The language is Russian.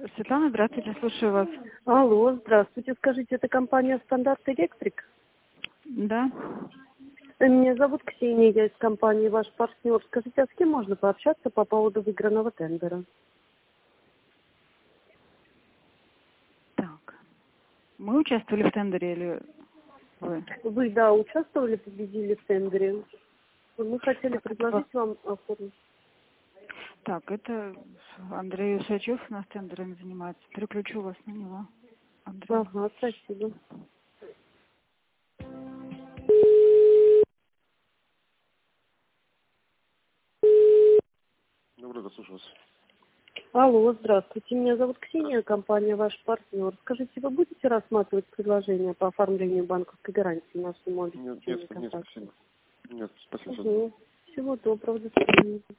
Светлана, здравствуйте, слушаю вас. Алло, здравствуйте. Скажите, это компания «Стандарт Электрик»? Да. Меня зовут Ксения, я из компании «Ваш партнер». Скажите, а с кем можно пообщаться по поводу выигранного тендера? Так. Мы участвовали в тендере или вы? Вы, да, участвовали, победили в тендере. Мы хотели предложить вам оформить. Так, это Андрей Усачев у нас тендерами занимается. Переключу вас на него. Андрей. Ага, спасибо. Доброе утро, слушаю вас. Алло, здравствуйте. Меня зовут Ксения, компания «Ваш партнер». Скажите, вы будете рассматривать предложение по оформлению банковской гарантии на сумму Нет, обеспечения нет, контракта? спасибо. Нет, спасибо. Всего доброго, до свидания.